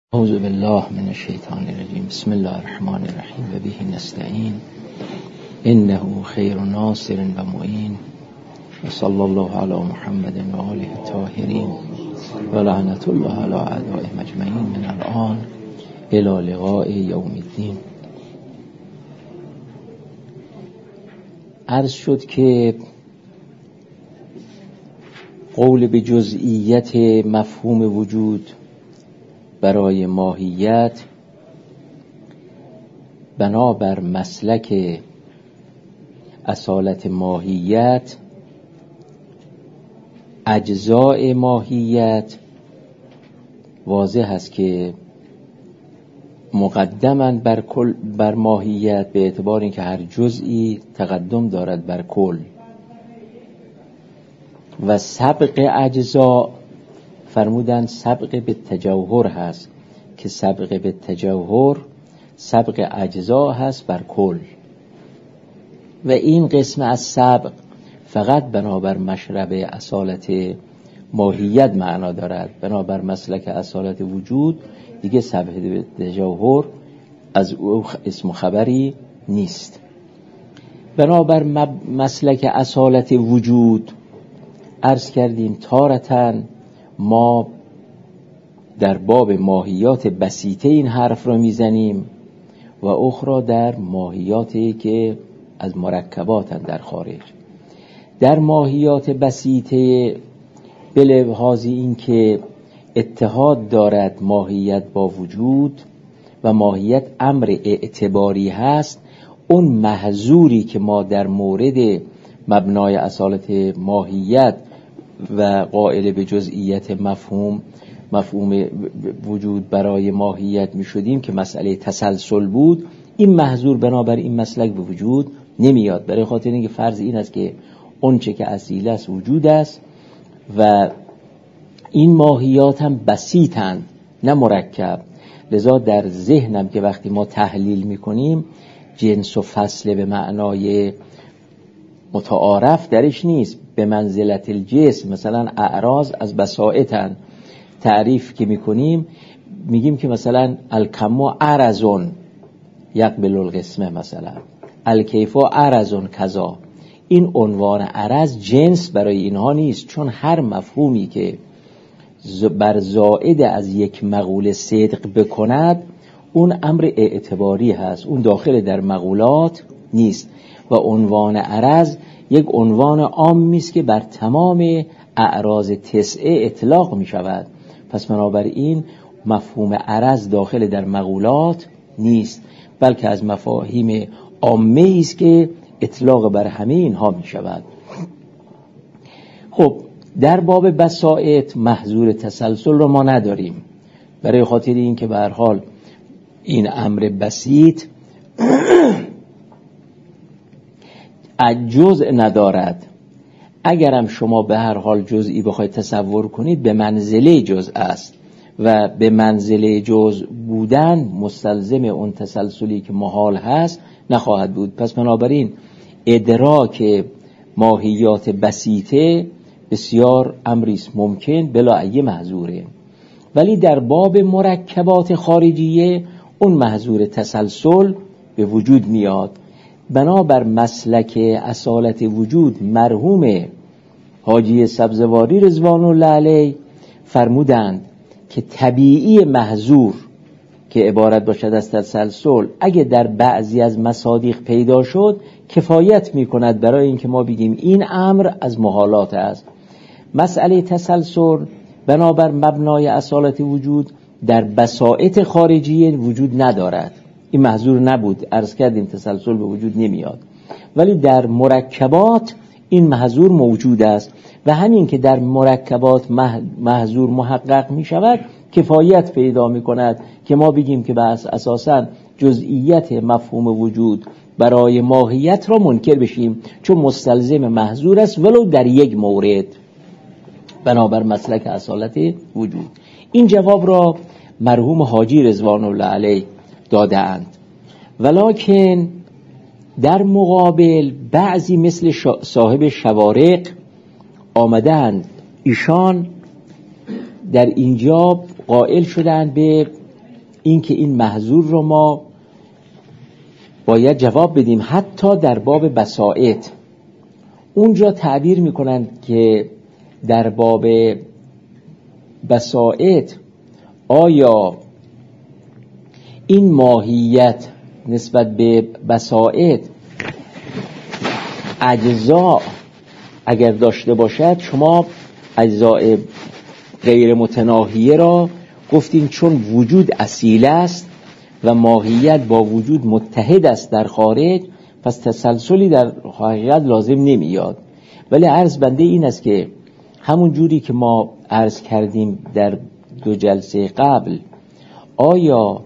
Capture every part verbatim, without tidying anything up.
اعوذ بالله من الشیطان الرجیم. بسم الله الرحمن الرحیم و به نستعین انه خیر ناصر و معین و صلی الله علی محمد و آله الطاهرین و لعنت الله علی اعدائهم اجمعین من الان الی لقاء یوم الدین. عرض شد که قول به جزئیت مفهوم وجود برای ماهیت بنابر مسلک اصالت ماهیت، اجزاء ماهیت واضح است که مقدما بر کل بر ماهیت، به اعتبار اینکه هر جزئی تقدم دارد بر کل، و سبق اجزا فرمودن سبق به تجوهر هست که سبق به تجوهر سبق اجزا هست بر کل، و این قسم از سبق فقط بنابر مشرب اصالت ماهیت معنا دارد. بنابر مسلک اصالت وجود دیگه سبق به تجوهر از او اسم خبری نیست. بنابر مسلک اصالت وجود عرض کردیم تارتن ما در باب ماهیات بسیطه این حرف را میزنیم و اخرى در ماهیاتی که از مرکباتن در خارج. در ماهیات بسیطه به لحاظ این که اتحاد دارد ماهیت با وجود و ماهیت امر اعتباری هست، اون محظوری که ما در مورد مبنای اصالت ماهیت و قائل به جزئیت مفهوم مفهوم وجود برای ماهیت می شدیم که مسئله تسلسل بود، این محظور بنابر این مسلک به وجود نمیاد. برای خاطر اینکه فرض این است که اون چه که اصیل است وجود است و این ماهیات هم بسیطند نه مرکب. لذا در ذهنم که وقتی ما تحلیل می کنیم جنس و فصل به معنای متعارف درش نیست، به منزلت الجسم. مثلا اعراض از بسائطن، تعریف که میکنیم میگیم که مثلا الکمو عرضون یقبل القسمه، مثلا الکیفو عرضون کذا. این عنوان عرض جنس برای اینها نیست، چون هر مفهومی که بر زائد از یک مقوله صدق بکند اون امر اعتباری هست، اون داخل در مقولات نیست. و عنوان عرض یک عنوان عامی است که بر تمام اعراض تسعه اطلاق می شود. پس بنابراین مفهوم عرض داخل در مقولات نیست، بلکه از مفاهیم عامه است که اطلاق بر همه اینها می شود. خب در باب بسائط محظور تسلسل رو ما نداریم، برای خاطر این که به هر حال این امر بسیط جزء ندارد. اگرم شما به هر حال جزئی بخواید تصور کنید به منزله جزء است و به منزله جزء بودن مستلزم اون تسلسلی که محال هست نخواهد بود. پس بنابراین ادراک ماهیات بسیطه بسیار امریست ممکن بلا ای محظوره، ولی در باب مرکبات خارجیه اون محظور تسلسل به وجود میاد. بنابر مسلک اصالت وجود مرحوم حاجی سبزواری رضوان الله علیه فرمودند که طبیعی محظور که عبارت باشد از تسلسل اگه در بعضی از مصادیق پیدا شد کفایت می کند برای اینکه ما بگیم این امر از محالات است. مسئله تسلسل بنابر مبنای اصالت وجود در بسائط خارجی وجود ندارد، این محظور نبود، عرض کردیم تسلسل به وجود نمیاد، ولی در مرکبات این محظور موجود است و همین که در مرکبات محظور محقق می شود کفایت پیدا می کند که ما بگیم که بس اساساً جزئیت مفهوم وجود برای ماهیت را منکر بشیم، چون مستلزم محظور است ولو در یک مورد بنابر مسلک اصالت وجود. این جواب را مرحوم حاجی رضوان الله علیه دادند، ولکن در مقابل بعضی مثل صاحب شوارق آمدند، ایشان در اینجا قائل شدند به این که این محظور رو ما باید جواب بدیم. حتی در باب بسائط اونجا تعبیر میکنند که در باب بسائط آیا این ماهیت نسبت به بسائط اجزا اگر داشته باشد، شما اجزای غیر متناهیه را گفتین چون وجود اصیل است و ماهیت با وجود متحد است در خارج، پس تسلسلی در حقیقت لازم نمیاد. ولی عرض بنده این است که همون جوری که ما عرض کردیم در دو جلسه قبل، آیا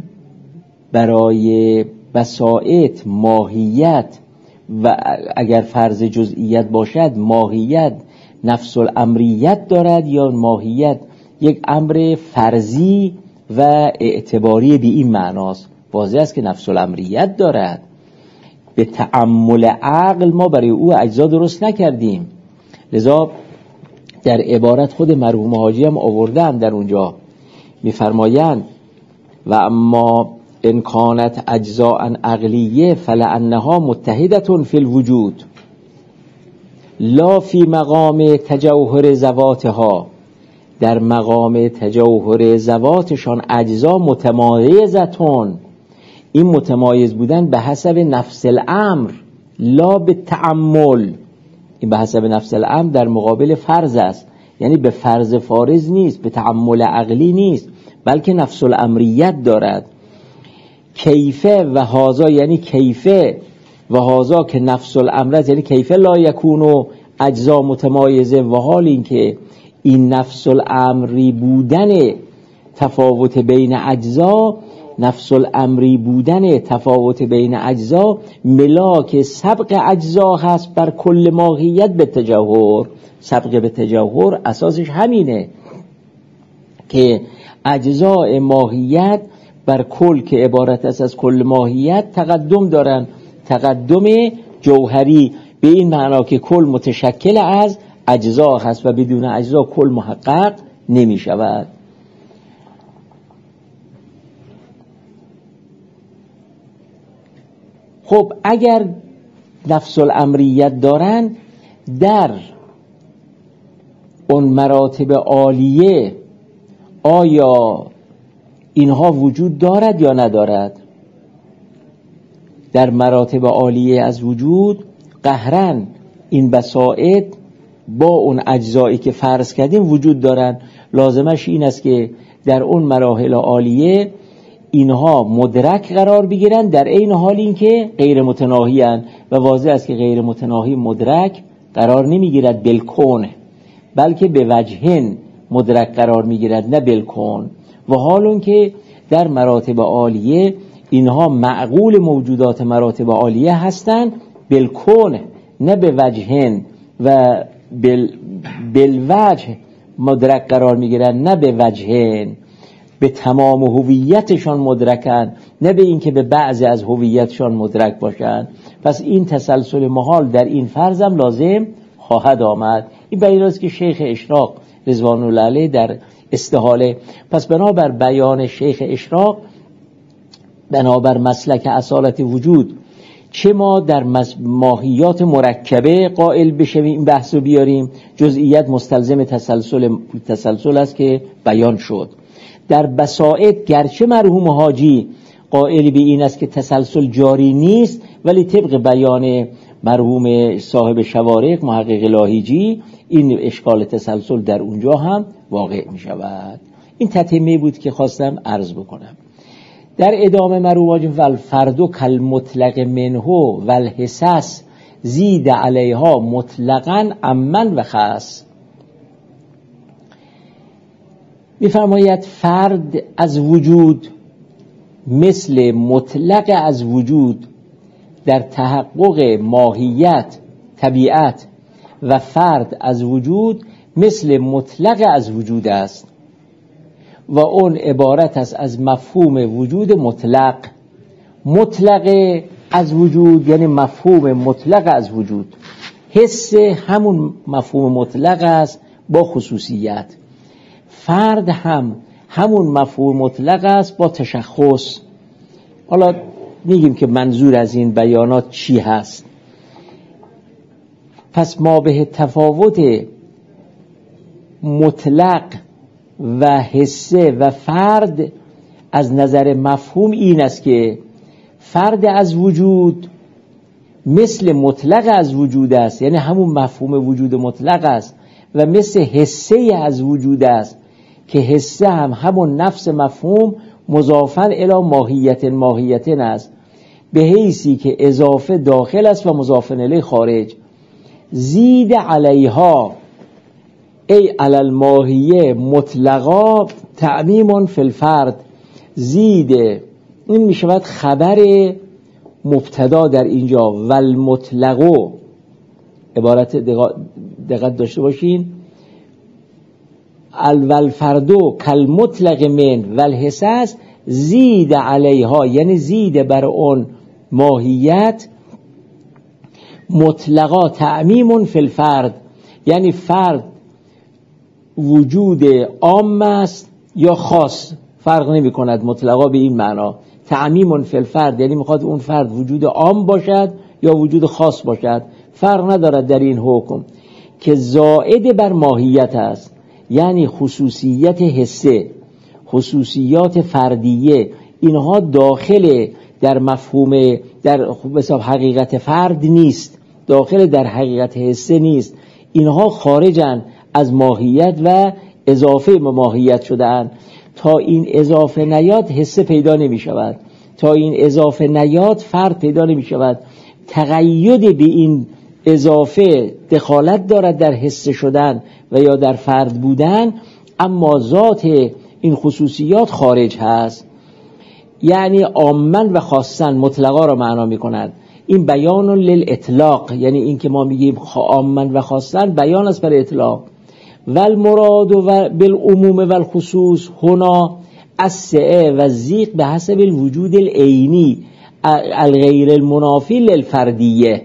برای بسائط ماهیت و اگر فرض جزئیت باشد ماهیت نفس الامریت دارد یا ماهیت یک امر فرضی و اعتباری به این معناست؟ واضح است که نفس الامریت دارد. به تأمل عقل ما برای او اجزا درست نکردیم، لذا در عبارت خود مرحوم حاجی هم آوردن در اونجا میفرمایند و اما ان کانت اجزاء عقلیه فلانها متحدة فی الوجود لا فی مقام تجوهر ذواتها. در مقام تجوهر ذواتشان اجزا متمایزتون، این متمایز بودن به حسب نفس الامر لا به تأمل. این به حسب نفس الامر در مقابل فرض است، یعنی به فرض فارض نیست، به تأمل عقلی نیست، بلکه نفس الامریت دارد. کیفه و هازا یعنی کیفه و هازا که نفس الامر است، یعنی کیفه لا یکونو اجزا متمایزه، و حال این که این نفس الامری بودن تفاوت بین اجزا، نفس الامری بودن تفاوت بین اجزا ملاک سبق اجزا هست بر کل ماهیت به تجوهر. سبق به تجوهر اساسش همینه که اجزاء ماهیت بر کل که عبارت است از کل ماهیت تقدم دارن، تقدم جوهری، به این معنا که کل متشکل از اجزا هست و بدون اجزا کل محقق نمی شود. خب اگر نفس الامریت دارن، در اون مراتب عالیه آیا اینها وجود دارد یا ندارد؟ در مراتب عالیه از وجود قهرن این بسائط با اون اجزایی که فرض کردیم وجود دارن. لازمش این است که در اون مراحل عالیه اینها مدرک قرار بگیرن، در عین حال این که غیر متناهی هستند و واضح است که غیر متناهی مدرک قرار نمیگیرد بالکون، بلکه به وجهن مدرک قرار میگیرد نه بالکون. و حال اون که در مراتب عالیه اینها معقول موجودات مراتب عالیه هستند بالکون نه به وجهن، و بل بالوجه مدرک قرار میگیرن نه به وجهن. به تمام هویتشان مدرکن نه به این که به بعضی از هویتشان مدرک باشند. پس این تسلسل محال در این فرض هم لازم خواهد آمد. این بیان است که شیخ اشراق رضوان الله علیه در استحاله. پس بنابر بیان شیخ اشراق، بنابر مسلک اصالت وجود، چه ما در ماهیات مرکبه قائل بشیم این بحث رو بیاریم، جزئیت مستلزم تسلسل تسلسل است که بیان شد. در بسائط گرچه مرحوم حاجی قائل به این است که تسلسل جاری نیست، ولی طبق بیان مرحوم صاحب شوارق محقق لاهیجی این اشکال تسلسل در اونجا هم واقع می شود. این تتمه بود که خواستم عرض بکنم. در ادامه مرحوم حاجی والفرد کل مطلق منه والحساس زید علیها مطلقاً عمن و خاص. می‌فرماید فرد از وجود مثل مطلق از وجود در تحقق ماهیت طبیعت، و فرد از وجود مثل مطلق از وجود است و اون عبارت است از مفهوم وجود مطلق. مطلق از وجود یعنی مفهوم مطلق از وجود، حس همون مفهوم مطلق است با خصوصیت. فرد هم همون مفهوم مطلق است با تشخص. حالا میگیم که منظور از این بیانات چی هست. پس ما به تفاوت مطلق و حسه و فرد از نظر مفهوم این است که فرد از وجود مثل مطلق از وجود است، یعنی همون مفهوم وجود مطلق است، و مثل حسه از وجود است که حسه هم همون نفس مفهوم مضافاً الی ماهیت ماهیت است، به حیثی که اضافه داخل است و مضاف الیه خارج. زید علیها ای علی الماهیه مطلقا تعمیم فی الفرد. زید این می شود خبر مبتدا در اینجا، والمطلقو، عبارت دقت داشته باشین، والفردو کالمطلق من والحساس زید علیها، یعنی زید بر اون ماهیت مطلقا تعمیم فی الفرد، یعنی فرد وجود عام است یا خاص، فرق نمی کند مطلقا به این معنا. تعمیم فی الفرد یعنی میخواد اون فرد وجود عام باشد یا وجود خاص باشد، فرق ندارد در این حکم، که زائد بر ماهیت است، یعنی خصوصیت حسه، خصوصیات فردیه، اینها داخل در مفهوم در حساب حقیقت فرد نیست، داخل در حقیقت حسه نیست، اینها خارجن از ماهیت و اضافه ماهیت شدن. تا این اضافه نیاد حسه پیدا نمی شود، تا این اضافه نیاد فرد پیدا نمی شود. تقید به این اضافه دخالت دارد در حسه شدن و یا در فرد بودن، اما ذات این خصوصیات خارج هست. یعنی عامن و خاصن مطلقا را معنا می کند. این بیان للاطلاق، یعنی این که ما میگیم عامن و خاصن بیان است بر اطلاق. والمراد و بالعموم والخصوص هنا السعه و الضیق به حسب الوجود العینی الغیر المنافی للفردیه.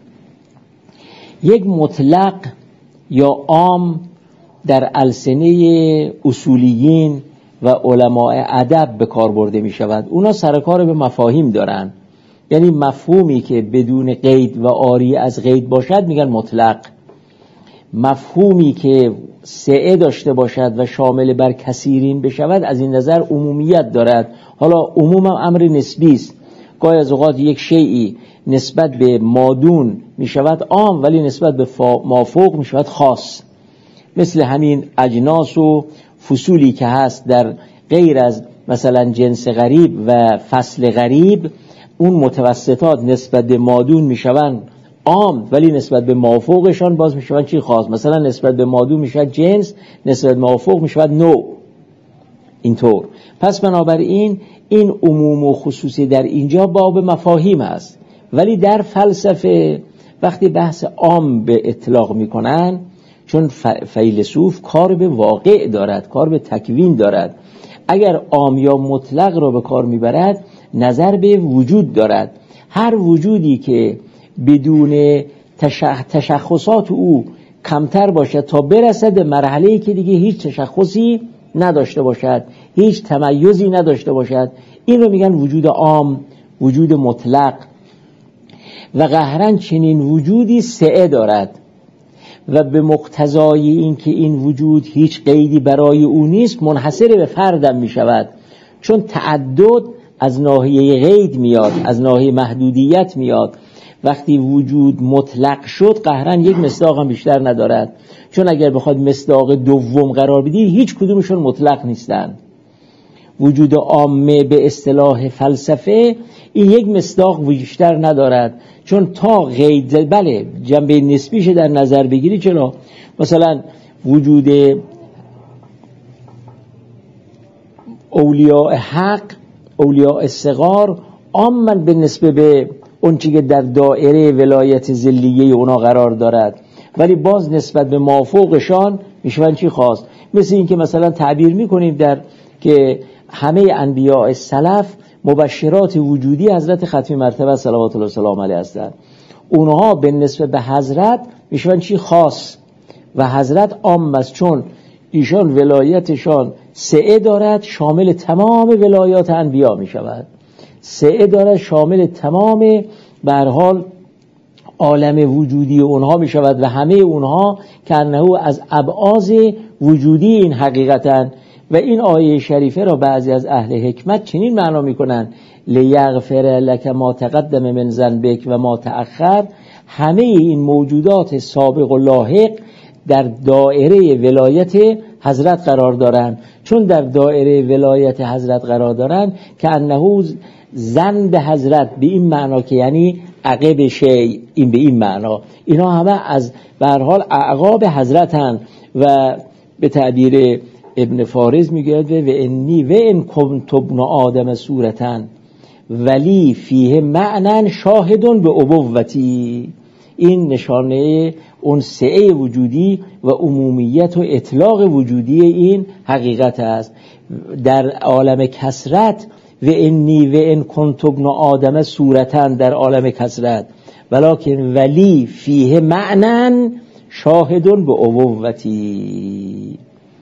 یک مطلق یا عام در السنه اصولیین و علماء ادب به کار برده می شود. اونا سرکار به مفاهیم دارن، یعنی مفهومی که بدون قید و عاری از قید باشد میگن مطلق، مفهومی که سعه داشته باشد و شامل بر کثیرین بشود از این نظر عمومیت دارد. حالا عموم هم امر نسبی است، گاهی از اوقات یک شیئی نسبت به مادون می شود عام ولی نسبت به مافوق می شود خاص، مثل همین اجناس و فصولی که هست در غیر از مثلا جنس غریب و فصل غریب، اون متوسطات نسبت به مادون می شوند عام ولی نسبت به مافوقشان باز می شوند چی خاص. مثلا نسبت به مادون می شود جنس، نسبت به مافوق می شود نوع، اینطور. پس بنابراین این عموم و خصوصی در اینجا باب مفاهیم است، ولی در فلسفه وقتی بحث عام به اطلاق می کنن، چون فیلسوف کار به واقع دارد، کار به تکوین دارد، اگر عام یا مطلق را به کار می برد نظر به وجود دارد. هر وجودی که بدون تشخ... تشخصات او کمتر باشد تا برسد به مرحله‌ای که دیگه هیچ تشخصی نداشته باشد، هیچ تمیزی نداشته باشد، این رو میگن وجود عام، وجود مطلق. و قهرن چنین وجودی سعه دارد و به مقتضای این که این وجود هیچ قیدی برای او نیست منحصر به فردم می شود، چون تعدد از ناحیه قید میاد، از ناحیه محدودیت میاد. وقتی وجود مطلق شد قهرن یک مصداق هم بیشتر ندارد، چون اگر بخواد مصداق دوم قرار بدی هیچ کدومشون مطلق نیستن. وجود عامه به اصطلاح فلسفه این یک مصداق بیشتر ندارد، چون تا قید بله جنبه نسبیش در نظر بگیری، چرا مثلا وجود اولیاء حق، اولیاء صغار عاماً به نسبه به اون چیزی که در دایره ولایت ذلیه اونا قرار دارد، ولی باز نسبت به مافوقشان میشون چی خواست. مثل این که مثلا تعبیر میکنیم در که همه انبیاء سلف مبشرات وجودی حضرت ختمی مرتبه صلوات الله سلام علیه هستند، اونها به نسبت به حضرت میشون چی خاص و حضرت عام است، چون ایشان ولایتشان سعه دارد شامل تمام ولایات انبیا می شود. سعه دارد شامل تمام به هر حال عالم وجودی اونها می شود و همه اونها که انه از ابعاض وجودی این حقیقتن. و این آیه شریفه را بعضی از اهل حکمت چنین معنا می کنند: لیغفر لک ما تقدم من ذنبک و ما تأخر. همه این موجودات سابق و لاحق در دایره ولایت حضرت قرار دارند. چون در دایره ولایت حضرت قرار دارند که انه زند حضرت به این معنا که یعنی عقب شیء، این به این معنا اینا همه از به هر حال اعقاب حضرتن. و به تعبیر ابن فارز میگه و انی و ان کنت ابن آدم صورتن ولی فیه معنی شاهدون به ابوتی. این نشانه اون سعه وجودی و عمومیت و اطلاق وجودی این حقیقت است. در عالم کثرت و انی و ان کنت ابن آدم صورتن در عالم کثرت، ولکن ولی فیه معنی شاهدون به ابوتی.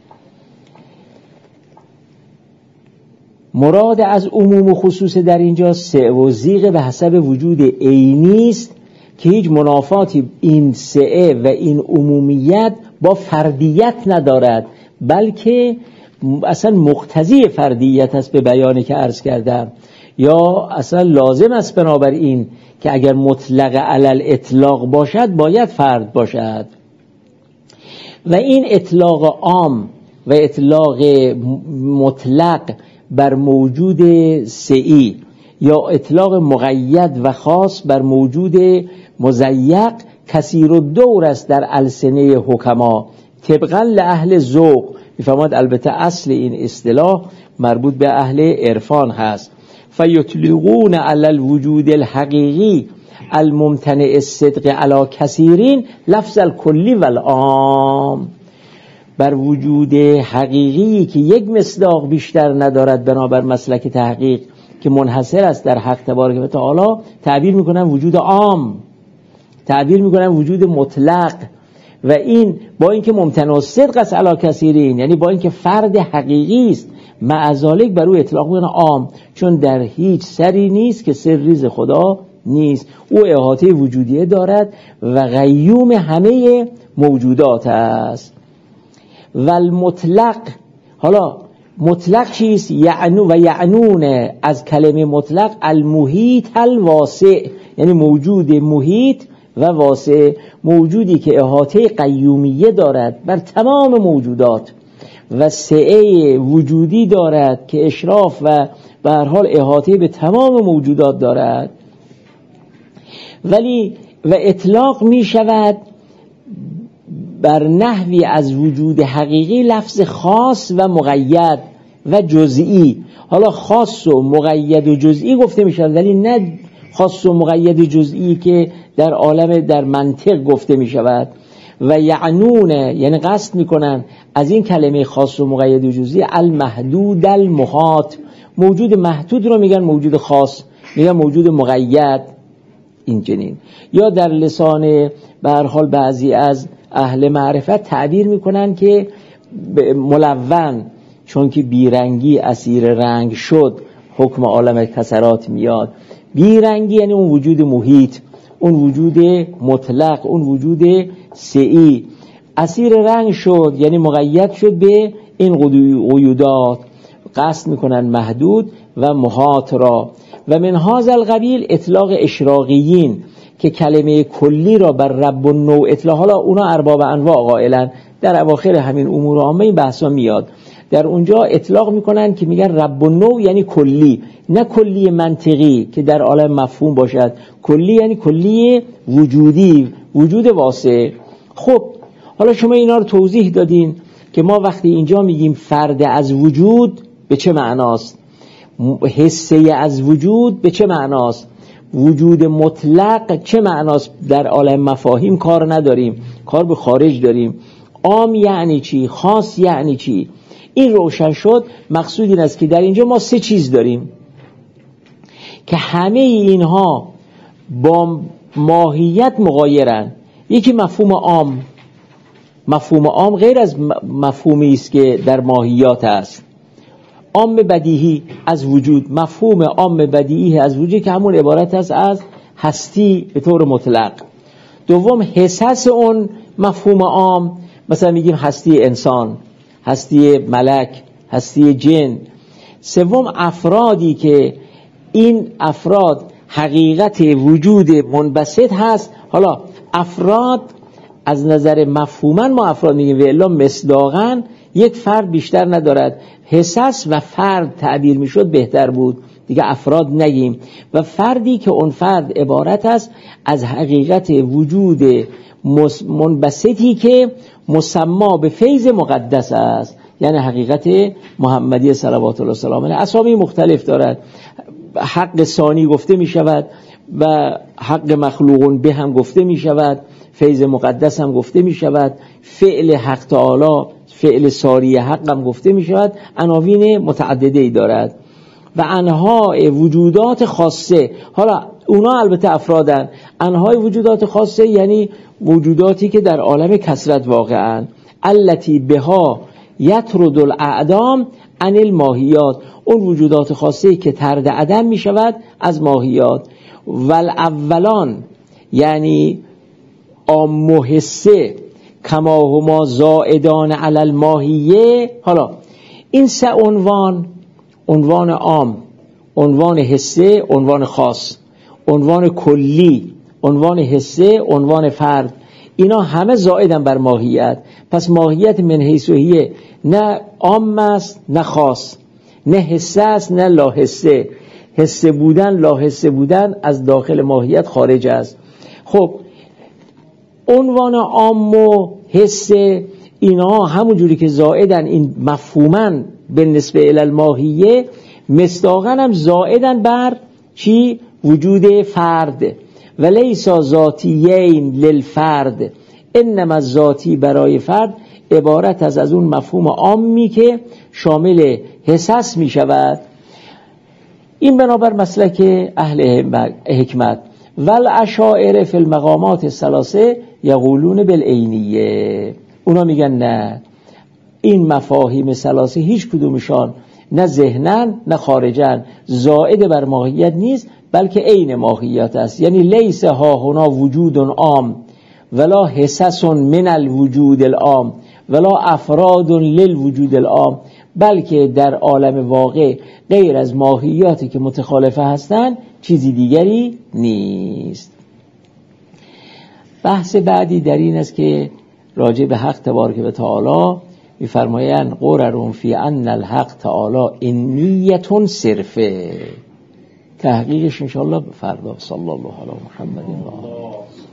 مراد از عموم و خصوص در اینجا سعه و ضیق به حسب وجود عینی است که هیچ منافاتی این سعه و این عمومیت با فردیت ندارد، بلکه اصلا مقتضی فردیت است به بیانی که عرض کردم، یا اصلا لازم است بنابراین که اگر مطلق علل اطلاق باشد باید فرد باشد. و این اطلاق عام و اطلاق مطلق بر موجود سعی یا اطلاق مقید و خاص بر موجود مضیق کثیر الدور است در السنه حکما طبقا لاهل ذوق. میفهمد البته اصل این اصطلاح مربوط به اهل عرفان هست. فیطلقون علی الوجود الحقیقی الممتنع الصدق علی کثیرین لفظ الکلی و العام. بر وجود حقیقی که یک مصداق بیشتر ندارد بنابر مسلک تحقیق که منحصر است در حق تبارک و تعالی تعبیر میکنن وجود عام، تعبیر میکنن وجود مطلق. و این با اینکه ممتنع الصدق است علی کثیرین، یعنی با اینکه فرد حقیقی است، مع ذالک بر او اطلاق میکنن عام، چون در هیچ سری نیست که سرریز خدا نیست. او احاطه وجودیه دارد و قیوم همه موجودات است. و المطلق، حالا مطلق چیست؟ یعنو و یعنون از کلمه مطلق المحیط الواسع، یعنی موجود محیط و واسع، موجودی که احاطه قیومیه دارد بر تمام موجودات و سعه وجودی دارد که اشراف و به هر حال احاطه به تمام موجودات دارد. ولی و اطلاق می شود بر نحوی از وجود حقیقی لفظ خاص و مقید و جزئی. حالا خاص و مقید و جزئی گفته می شود، ولی نه خاص و مقید جزئی که در عالم در منطق گفته می شود. و یعنون یعنی قصد می کنن از این کلمه خاص و مقید و جزئی المحدود المحاط، موجود محدود رو میگن موجود خاص، میگن موجود مقید. این جنین یا در لسان به هر حال بعضی از اهل معرفت تعبیر میکنن که ملون، چون که بیرنگی اسیر رنگ شد حکم عالم کثرات میاد. بیرنگی یعنی اون وجود محیط، اون وجود مطلق، اون وجود سعی اسیر رنگ شد، یعنی مقید شد به این قیودات. قصد میکنن محدود و محاط را. و من هذا القبیل اطلاق اشراقیین که کلمه کلی را بر رب النوع اطلاق، حالا اونا ارباب انواع قائلن، در اواخر همین امور عامه این بحثا میاد، در اونجا اطلاق میکنن که میگن رب النوع یعنی کلی، نه کلی منطقی که در عالم مفهوم باشد، کلی یعنی کلی وجودی، وجود واسع. خب حالا شما اینا رو توضیح دادین که ما وقتی اینجا میگیم فرد از وجود به چه معناست، حسه از وجود به چه معناست، وجود مطلق چه معناست، در عالم مفاهیم کار نداریم، کار به خارج داریم. عام یعنی چی، خاص یعنی چی، این روشن شد. مقصود این است که در اینجا ما سه چیز داریم که همه اینها با ماهیت مغایرن. یکی مفهوم عام، مفهوم عام غیر از مفهومی است که در ماهیات است. عام بدیهی از وجود، مفهوم عام بدیهی از وجود که همون عبارت است از هستی به طور مطلق. دوم حساس اون مفهوم عام، مثلا میگیم هستی انسان، هستی ملک، هستی جن. سوم افرادی که این افراد حقیقت وجود منبسط هست. حالا افراد از نظر مفهوما ما افراد میگیم و الا مصداقاً یک فرد بیشتر ندارد. حساس و فرد تعبیر میشد بهتر بود، دیگه افراد نگیم. و فردی که اون فرد عبارت است از حقیقت وجود منبسطی که مسما به فیض مقدس است، یعنی حقیقت محمدی صلوات الله سلام علیه. اسامی مختلف دارد، حق ثانی گفته می شود و حق مخلوقون به هم گفته می شود، فیض مقدس هم گفته می شود، فعل حق تعالی، فعل ساری حق هم گفته می شود. عناوین متعددی دارد و انواع وجودات خاصه. حالا اونا البته افرادن. انواع وجودات خاصه یعنی وجوداتی که در عالم کثرت واقعن، التی بها یطرد الاعدام عن الماهیات، اون وجودات خاصه که طرد عدم می شود از ماهیات. والاولان یعنی عام و حسه کما هما زائدان علی الماهیه. حالا این سه عنوان، عنوان عام، عنوان حسه، عنوان خاص، عنوان کلی، عنوان حسه، عنوان فرد، اینا همه زائدن بر ماهیت. پس ماهیت من حیث و هیه نه عام است نه خاص، نه حسه است نه لاحسه. حسه بودن لاحسه بودن از داخل ماهیت خارج است. خب عنوان عام و حسه اینا همون جوری که زائدن این مفهوماً بالنسبه الی الماهیه، مصداقاً هم زائدن بر چی؟ وجود فرد. و لیسا ذاتیین للفرد، انما ذاتی برای فرد عبارت از از اون مفهوم عامی که شامل حساس می شود. این بنابر مسلک اهل حکمت. والاشاعره فی المقامات الثلاثه یقولون بالعینیه، اونا میگن نه، این مفاهیم ثلاثه هیچ کدومشان نه ذهنن نه خارجن، زائد بر ماهیت نیست بلکه عین ماهیت است. یعنی لیس ها هنا وجود عام ولا حسس من الوجود العام ولا افراد للوجود العام، بلکه در عالم واقع غیر از ماهیاتی که متخالفه هستند چیزی دیگری نیست. بحث بعدی در این است که راجع به حق تبارک و تعالی می‌فرمایند قررون فی ان الحق تعالی انیتون صرفه. تحقیقش انشاءالله فردا. صلی الله علی محمد و آله.